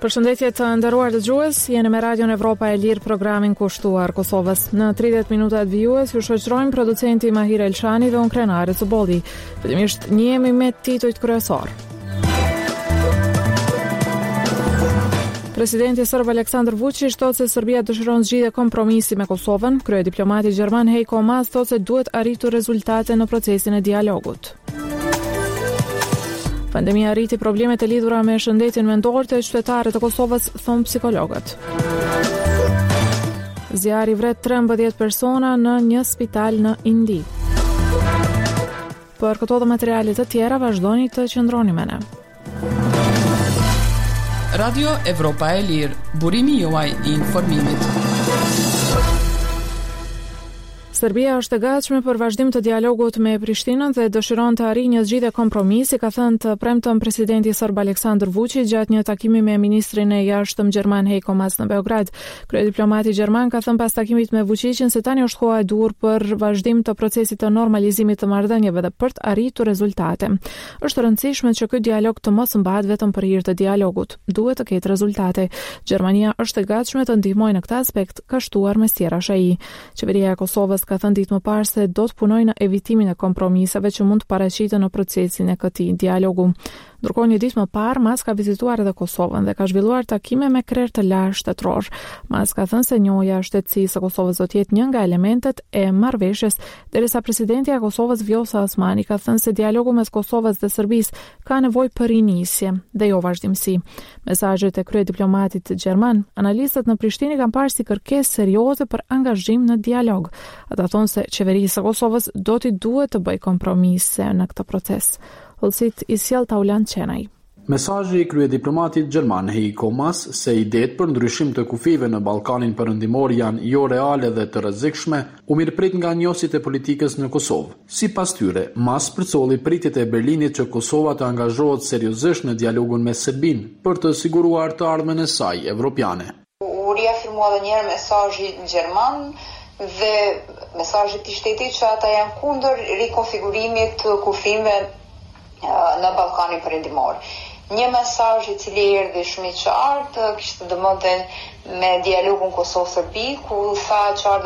Përshëndetje të nderuar dëgjues, jeni me Radion Evropa e Lirë, programin kushtuar Kosovës. Në 30 minuta të vijues ju shoqërojmë producenti Mahir Elshani dhe unë Krenare Cubolli. Fillimisht njihemi me titujt kryesor. Presidenti serb Aleksandar Vučić thotë se Serbia dëshiron zgjidhje kompromisi me Kosovën. Kryediplomati gjerman Heiko Maas thotë se duhet arritur rezultate në procesin e dialogut. Pandemia arriti problemet e lidhura me shëndetin mendor të qytetarëve të Kosovës, thon psikologët. Zjarri vret 13 persona në një spital në Indi. Për këto dhe materialet të tjera vazhdoni të qëndroni me ne. Radio Evropa e Lirë, burimi juaj I informimit. Serbia është e gatshme për vazhdim të dialogut me Prishtinën dhe dëshiron të arrijë një zgjidhje kompromisi, ka thënë të premtëm presidenti serb Aleksandar Vučić gjatë një takimi me ministrin e jashtëm gjerman Heiko Maas në Beograd. Kryediplomati gjerman ka thënë pas takimit me Vučićin se tani është koha e dur për vazhdim të procesit të normalizimit të marrëdhënieve dhe për të arritur rezultate. Është e rëndësishme që ky dialog të mos mbahet vetëm për hir të dialogut. Duhet të ketë rezultate. Gjermania është e gatshme të ndihmojë në këtë aspekt, ka shtuar Mesjera Shai. Qeveria e Kosovës ka thënë ditë më parë se do të punojë në evitimin e kompromiseve që mund të paraqiten në procesin e këtij dialogu. Ndërkohë një ditë më parë, Maas ka vizituar edhe Kosovën dhe ka zhvilluar takime me krerë të lartë shtetëror. Maas ka thënë se njohja e shtetësisë së Kosovës do të jetë një nga elementet e marrëveshjes, derisa presidenti i Kosovës Vjosa Osmani ka thënë se dialogu mes Kosovës dhe Serbisë ka nevojë për rinisje dhe jo vazhdimsi. Mesazhet e kryediplomatit gjerman, analistët në Prishtinë kanë parë si kërkesë serioze për angazhim në dialog. Ata thonë se qeverisja e Kosovës do t'i duhet të bëjë kompromise në këtë proces. Hollësit I sjell Taulan Qenaj. Mesazhi I kryediplomatit gjerman Heiko Maas se idetë për ndryshim të kufive në Ballkanin Perëndimor janë jo reale dhe të rrezikshme u mirëprit nga njohësit e politikës në Kosovë. Sipas tyre, Maas përcolli pritjet e Berlinit që Kosova të angazhohet seriozisht në dialogun me Serbinë për të siguruar të ardhmen e saj evropiane. U riafirmua edhe një herë mesazhi gjerman dhe mesazhi I shtetit që ata janë kundër rikonfigurimit të kufimeve në Ballkanin Perëndimor. Një mesazh I cili erdhi shumë I qartë kishte dëmënte me dialogun Kosovë-Serbi, ku tha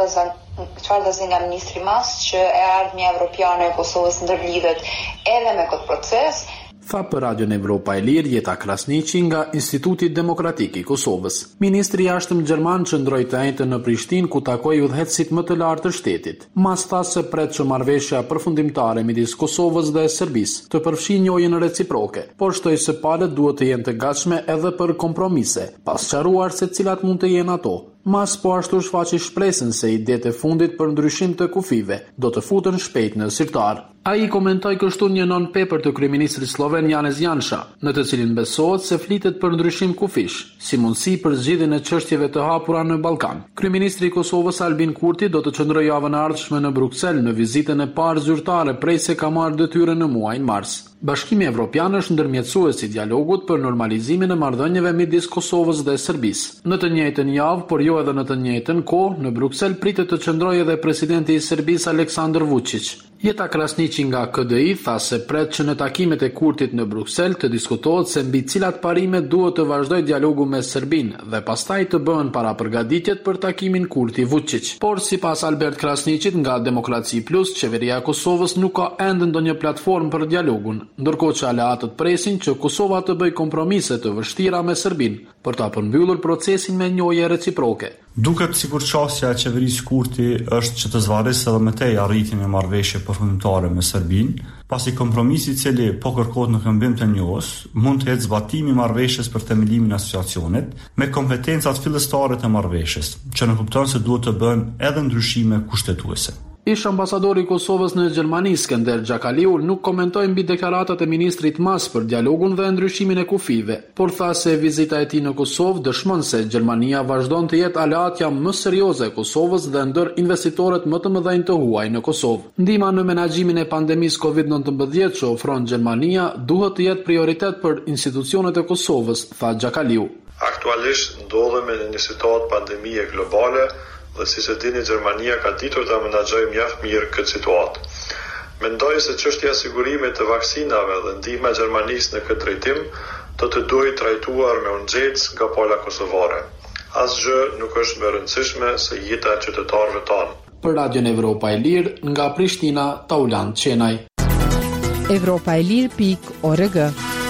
qartazi nga ministri Maas që e ardhmja evropiane e Kosovës ndërlidhet edhe me këtë proces. Tha për Radion Evropa e Lirë Jeta Krasniqi nga Instituti Demokratik I Kosovës. Ministri I jashtëm gjerman qëndroi të njëjtën në Prishtinë ku takoi udhëheqësit më të lartë të shtetit. Maas tha se pret që marrëveshja përfundimtare midis Kosovës dhe Serbisë të përfshijë njohjen reciproke, por shtoi se palët duhet të jenë të gatshme edhe për kompromise, pas sqaruar se cilat mund të jenë ato. Maas po ashtu shfaqi shpresën se idetë e fundit për ndryshim të kufive do të futen shpejt në sirtar. Ai komentoi kështu një non-paper të kryeministrit sloven Janez Janša, në të cilin besohet se flitet për ndryshim kufish, si mundësi për zgjidhjen e çështjeve të hapura në Ballkan. Kryeministri I Kosovës Albin Kurti do të qëndrojë javën e ardhshme në Bruksel në vizitën e parë zyrtare prej se ka marrë detyrën në muajin mars. Bashkimi Evropian është ndërmjetësues I dialogut për normalizimin e marrëdhënieve midis Kosovës dhe Serbisë. Në të njëjtën javë, por jo edhe në të njëjtën kohë, në Bruksel pritet të qëndrojë edhe presidenti I Serbisë Aleksandar Vučić. Jeta Krasniqi nga KDI tha se pret që në takimet e Kurtit në Bruksel të diskutohet se mbi cilat parime duhet të vazhdojë dialogu me Serbinë dhe pastaj të bëhen parapërgatitjet për takimin Kurti-Vučić. Por sipas Albert Krasniqit nga Demokraci Plus, qeveria e Kosovës nuk ka ende ndonjë platformë për dialogun, ndërkohë që aleatët presin që Kosova të bëjë kompromise të vështira me Serbinë për ta përmbyllur procesin me njohje reciproke. Duket sikur çështja e qeverisë Kurti është që të zvarrisë edhe më tej arritjen e marrëveshje përfundimtare me Serbinë, pasi kompromisi I cili po kërkohet në këmbim të njohës mund të jetë zbatimi I marrëveshjes për themelimin e asociacionit me kompetencat fillestare të marrëveshjes, që në kupton se duhet të bëhen edhe ndryshime kushtetuese. Ish ambasadori I Kosovës në Gjermani Skender Xhakaliu nuk komentoi mbi deklaratat e ministrit Maas për dialogun dhe ndryshimin e kufive, por tha se vizita e tij në Kosovë dëshmon se Gjermania vazhdon të jetë aleatja më serioze e Kosovës dhe ndër investitorët më të mëdhenj të huaj në Kosovë. Ndihma në menaxhimin e pandemisë COVID-19 që ofron Gjermania duhet të jetë prioritet për institucionet e Kosovës, tha Xhakaliu. Aktualisht ndodhemi në një situatë pandemie globale dhe siç e dini Gjermania ka ditur ta menaxhojë mjaft mirë këtë situatë. Mendoj se çështja e sigurimit të vaksinave dhe ndihma e Gjermanisë në këtë drejtim do të duhet trajtuar me urgjencë nga pala kosovare. Asgjë nuk është më rëndësishme se jeta e qytetarëve tanë. Për Radion Evropa e Lirë, nga Prishtina, Taulant Qenaj. Evropaelir.org.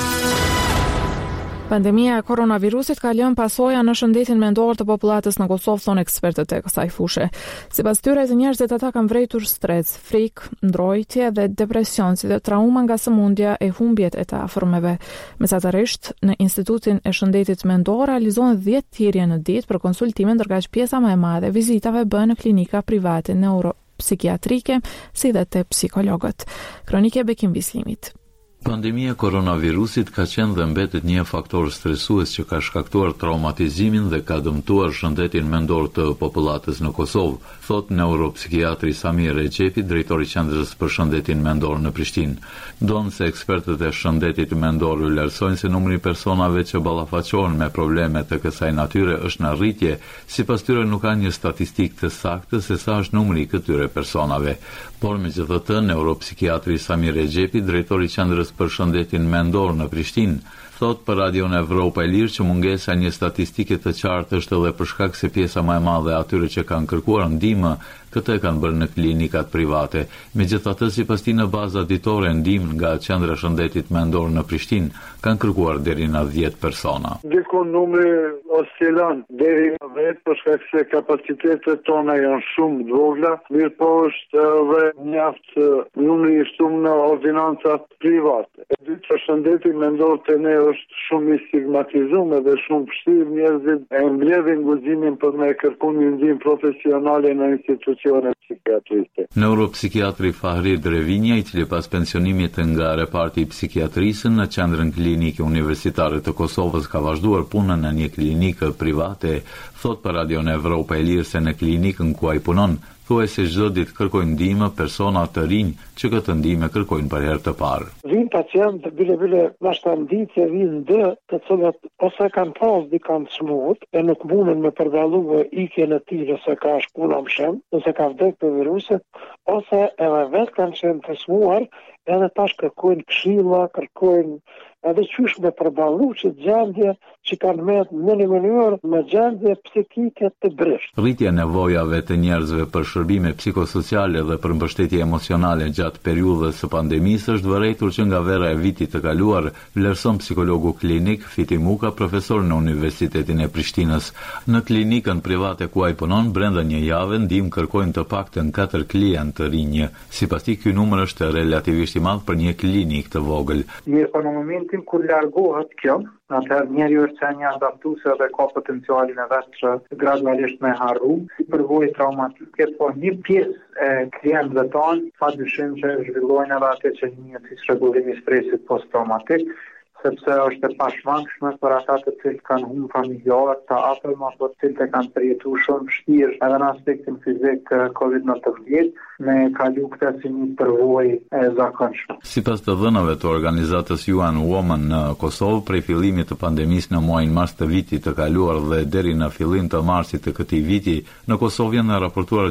Pandemia e koronavirusit ka lënë pasoja në shëndetin mendor të popullatës në Kosovë, thonë ekspertët e kësaj fushë. Sipas tyre, të njerëzit ata kanë vrejtur stres, frikë, ndrojtje dhe depresion, si dhe trauma nga sëmundja e humbjet e të afërmeve. Mesatërisht, në Institutin e Shëndetit Mendor realizohen 10 thirrje në ditë për konsultime, ndërkaq pjesa më e madhe e vizitave bëhen në klinika private neuropsikiatrike, si dhe te psikologët. Kronike Bekim Bislimit. Pandemia koronavirusit ka qenë dhe mbetet një faktor stresues që ka shkaktuar traumatizimin dhe ka dëmtuar shëndetin mendor të popullatës në Kosovë, thot neuropsikiatri Samir Rexhepi, drejtori i Qendrës për Shëndetin Mendor në Prishtinë. Donë se ekspertët e shëndetit mendor vlerësojnë se numri i personave që ballafaqohen me probleme të kësaj natyre është në rritje, sipas tyre nuk ka një statistikë të saktë se sa është numri i këtyre personave. Por megjithatë, neuropsikiatri Samir Rexhepi, drejtori i Qendrës për Shëndetin Mendor në Prishtinë, thot për Radion Evropa e Lirë që mungesa një statistike të qartë është edhe për shkak se pjesa më e madhe e atyre që kanë kërkuar ndihmë, këtë e kanë bërë në klinikat private. Megjithatë, sipas tij, në baza ditore ndihmë nga Qendra e Shëndetit Mendor në Prishtinë kanë kërkuar deri në 10 persona. Gjithkohë numri oscilon deri në 10 për shkak se kapacitetet tona janë shumë të vogla, mirë po është edhe mjaft numri i shumë në ordinancat private. E dytë që shëndeti mendor të ne është shumë i stigmatizuar dhe shumë vështirë njerëzit e mbledhin guximin për me kërkuar një ndihmë profesionale në institucione psikiatrike. Neuropsikiatri Fahri Drevinja, i cili pas pensionimit nga reparti i psikiatrisë në Qendrën Klinike Universitare të Kosovës ka vazhduar punën në një klinikë private, thot për Radion Evropa e Lirë se në klinikën ku ai punon, thuajse çdo ditë kërkojnë ndihmë persona të rinj që këtë ndihmë kërkojnë për herë të parë. Vin pacientë bile nashta ditë vinë dë të cilët ose kanë pas dikant smut e nuk mundën me përdalluar ikjen e tij nëse ka shkuar në mshëm, nëse ka vdekur për viruset, ose edhe vetë kanë qenë të smuar, edhe tash kërkojnë këshilla, kërkojnë edhe qysh me përballu që gjendje që kanë në një mënyrë me gjendje psikike të brisht. Rritja nevojave të njerëzve për shërbime psikosociale dhe për mbështetje emocionale gjatë periudhës së pandemisë është vërejtur që nga vera e vitit të kaluar, vlerëson psikologu klinik Fiti Muka, profesor në Universitetin e Prishtinës. Në klinikën private ku ai punon, brenda një jave ndihmë kërkojnë të paktën 4 klientë të rinj. Sipas tij, ky numër është relativisht i madh për një klinikë të vogël. Në momentin kur largohet kjo, atëherë njeriu është që një adaptuese dhe ka potencialin e vetë që gradualisht me harru, si përvojë traumatike, po një pjesë e klientëve tonë, padyshim që zhvillojnë edhe atë që një rregullimi i stresit post-traumatik, sepse është e pashmangshme për ata të cilët kanë humbur familjarët të afërm apo të cilët e kanë përjetuar shumë vështirë edhe në aspektin fizik COVID-19 me kalu këtë si një përvojë e zakonshme. Sipas të dhënave të organizatës UN Women në Kosovë, prej fillimit të pandemisë në muajin mars të vitit të kaluar dhe deri në fillim të marsit të këtij viti, në Kosovë janë raportuar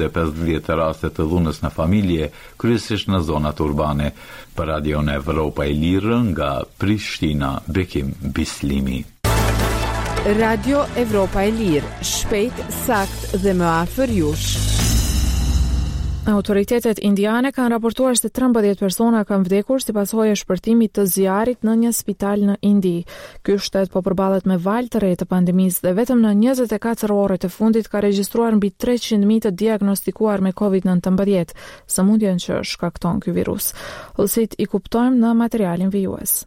650 raste të dhunës në familje, kryesisht në zonat urbane. Për Radion Evropa e Lirë nga Prishtina, Bekim Bislimi. Radio Evropa e Lirë, shpejt, sakt dhe më afër jush. Autoritetet indiane kanë raportuar se 13 persona kanë vdekur si pasojë e shpërtimit të zjarit në një spital në Indi. Ky shtet po përballet me valë të re të pandemisë dhe vetëm në 24 orët e fundit ka regjistruar mbi 300.000 të diagnostikuar me COVID-19, sëmundjen që shkakton ky virus. Hollësit i kuptojmë në materialin vijues.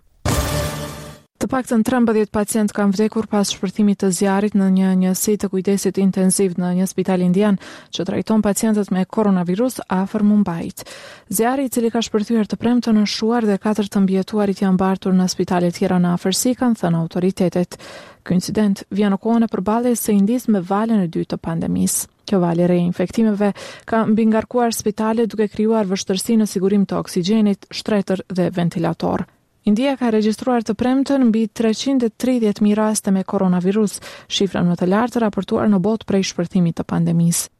Të paktën 13 pacient kanë vdekur pas shpërtimit të zjarit në një njësi të kujdesit intensiv në një spital indian që trajton pacientët me koronavirus afër Mumbait. Zjarri, i cili ka shpërthyer të premten, është shuar dhe 4 të mbijetuarit janë mbartur në spitale tjera në afërsi, kanë thënë autoritetet. Ky incident vjen në kohën e përballjes së Indisë me valën e dytë të pandemisë. Kjo valë e re e infektimeve ka mbingarkuar spitale duke krijuar vështirësi në sigurim të oksigjenit, shtretër dhe ventilator. India ka regjistruar të premten mbi 330.000 raste me koronavirus, shifra më të lartë raportuar në botë prej shpërtimit të pandemisë.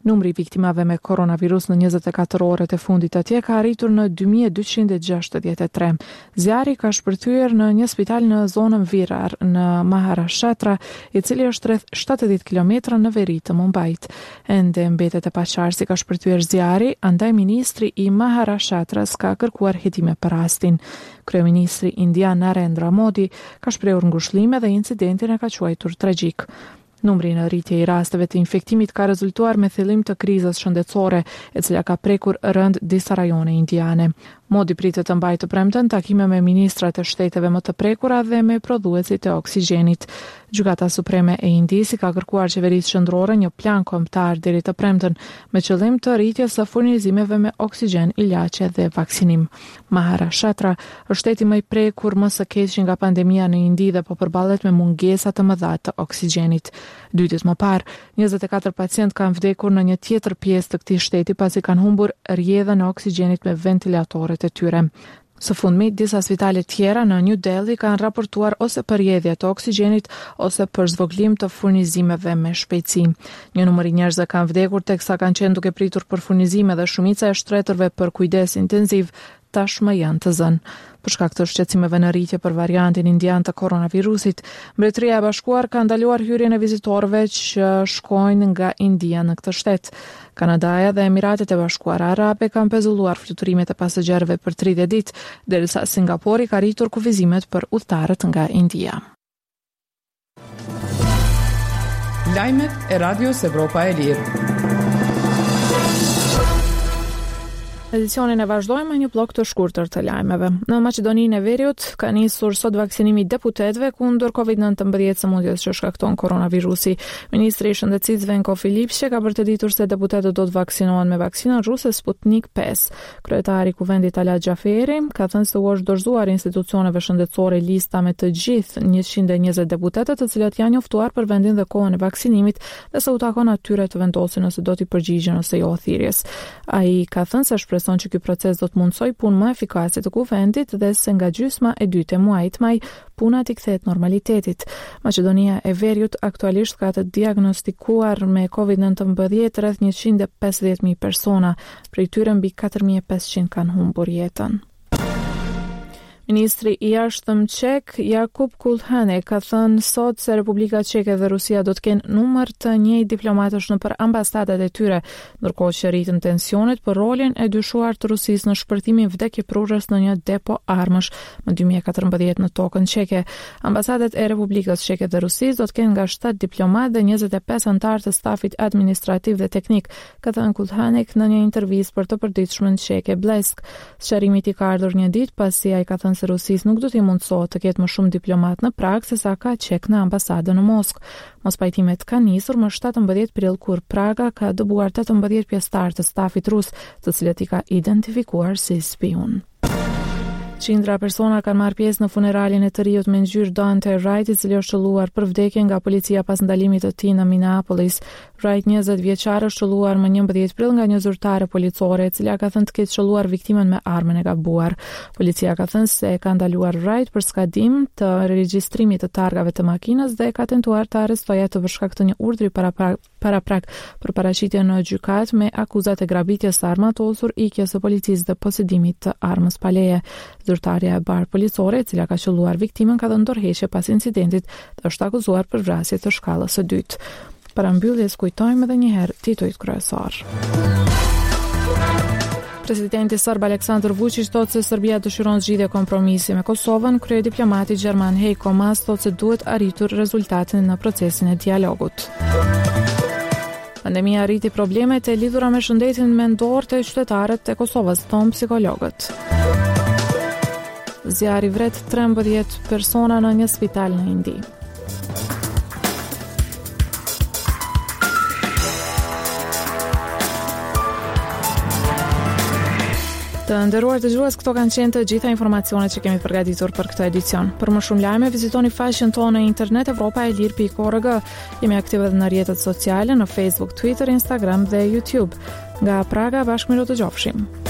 Numri i viktimave me koronavirus në 24 orët e fundit atje ka arritur në 2263. Zjarri ka shpërthyer në një spital në zonën Virar në Maharashtra, i cili është rreth 70 km në veri të Mumbait. Ende mbetet e paqartë si ka shpërthyer zjarri, andaj ministri i Maharashtras ka kërkuar hetime për rastin. Kryeministri indian Narendra Modi ka shprehur ngushëllime dhe incidentin e ka quajtur tragjik. Numri në rritje i rasteve të infektimit ka rezultuar me fillim të krizës shëndetësore, e cila ka prekur rënd disa rajone indiane. Modi pritet të mbajë të premten takime me ministrat e shteteve më të prekura dhe me prodhuesit e oksigjenit. Gjykata Supreme e Indisë ka kërkuar qeverisë qendrore një plan kombëtar deri të premten me qëllim të rritjes së furnizimeve me oksigjen, ilaçe dhe vaksinim. Maharashtra është shteti më i prekur më së keq nga pandemia në Indi dhe po përballet me mungesa të mëdha të oksigjenit. 2 ditë më parë, 24 pacient kanë vdekur në një tjetër pjesë të këtij shteti pasi kanë humbur rrjedhën e oksigjenit me ventilatorët e tyre. Së fundmi, disa spitale tjera në New Delhi kanë raportuar ose për rrjedhje të oksigjenit ose për zvogëlim të furnizimeve me shpejtësi. Një numër i njerëzve kanë vdekur teksa kanë qenë duke pritur për furnizime dhe shumica e shtreturve për kujdes intensiv tashmë janë të zënë. Për shkak të shqetësimeve në rritje për variantin indian të koronavirusit, Mbretëria e Bashkuar ka ndaluar hyrjen e vizitorëve që shkojnë nga India në këtë shtet. Kanadaja dhe Emiratet e Bashkuara Arabe kanë pezulluar fluturimet e pasagerëve për 30 ditë, derisa Singapuri ka rritur kufizimet për udhëtarët nga India. Lajmet e Radios Evropa e Lirë. Edicionin e vazhdojmë me një blok të shkurtër të lajmeve. Në Maqedoninë e Veriut ka nisur sot vaksinimi i deputetëve kundër COVID-19 sëmundjes që shkakton koronavirusi. Ministri i Shëndetësisë Venko Filipçe ka bërë të ditur se deputetët do të vaksinohen me vaksinën ruse Sputnik 5. Kryetari i Kuvendit Ala Xhaferi ka thënë se u është dorëzuar institucioneve shëndetësore lista me të gjithë 120 deputetët të cilët janë njoftuar për vendin dhe kohën e vaksinimit dhe se u takon atyre të vendosin nëse do t'i përgjigjen ose jo thirrjes. Ai ka thënë se preson që ky proces do të mundsoj punë më efikase të kuvendit dhe se nga gjysma e dytë e muajit maj puna t'i kthehet normalitetit. Maqedonia e Veriut aktualisht ka të diagnostikuar me COVID-19 rreth 150.000 persona, prej tyre mbi 4.500 kanë humbur jetën. Ministri i jashtëm çek Jakub Kulhane ka thënë sot se Republika Çeke dhe Rusia do të kenë numër të njëjtë diplomatësh nëpër ambasadat e tyre, ndërkohë që rritën tensionet për rolin e dyshuar të Rusisë në shpërtimin vdekjeprurës në një depo armësh më 2014 në tokën çeke. Ambasadat e Republikës Çeke dhe Rusisë do të kenë nga 7 diplomatë dhe 25 anëtar të stafit administrativ dhe teknik, ka thënë Kulhane në një intervistë për të përditshmen çeke Blesk. Sqarimi i ka ardhur një ditë pasi ai ka thënë se Rusisë nuk do t'i mundësohet të ketë më shumë diplomat në Prag se sa ka çek në ambasadën në Moskë. Mospajtimet kanë nisur më 17 prill kur Praga ka dëbuar 18 pjesëtar të stafit rus, të cilët i ka identifikuar si spion. Qindra persona kanë marrë pjesë në funeralin e të riut me ngjyrë Dante Wright, i cili është shëlluar për vdekje nga policia pas ndalimit të tij në Minneapolis. Wright, 20 vjeçar, është shëlluar më 11 prill nga një zyrtare policore, e cila ka thënë të ketë shëlluar viktimën me armën e gabuar. Policia ka thënë se ka ndaluar Wright për skadim të regjistrimit të targave të makinës dhe ka tentuar të arrestojë atë për shkak të një urdhri paraprak për paraqitje në gjykat me akuzat e grabitjes së armatosur, ikjes së policisë dhe posedimit të armës pa leje. Zyrtarja e barë policore, e cila ka qelluar viktimën, ka dhënë dorëheqje pas incidentit dhe është akuzuar për vrasje të shkallës së dytë. Para mbylljes kujtojmë edhe një herë titujt kryesor. Presidenti serb Aleksandar Vučić thotë se Serbia dëshiron zgjidhje kompromisi me Kosovën. Kryediplomati gjerman Heiko Maas thotë se duhet arritur rezultate në procesin e dialogut. Pandemia arriti problemet e lidhura me shëndetin mendor të qytetarët e Kosovës, thonë psikologët. Zjarri vret 13 persona në një spital në Indi. Të nderuar dëgjues, këto kanë qenë të gjitha informacionet që kemi përgatitur për këtë edicion. Për më shumë lajme, vizitoni faqen tonë në internet europaelir.org. Jemi aktive në rrjetet sociale në Facebook, Twitter, Instagram dhe YouTube. Nga Praga, bashkë miru të gjofshim.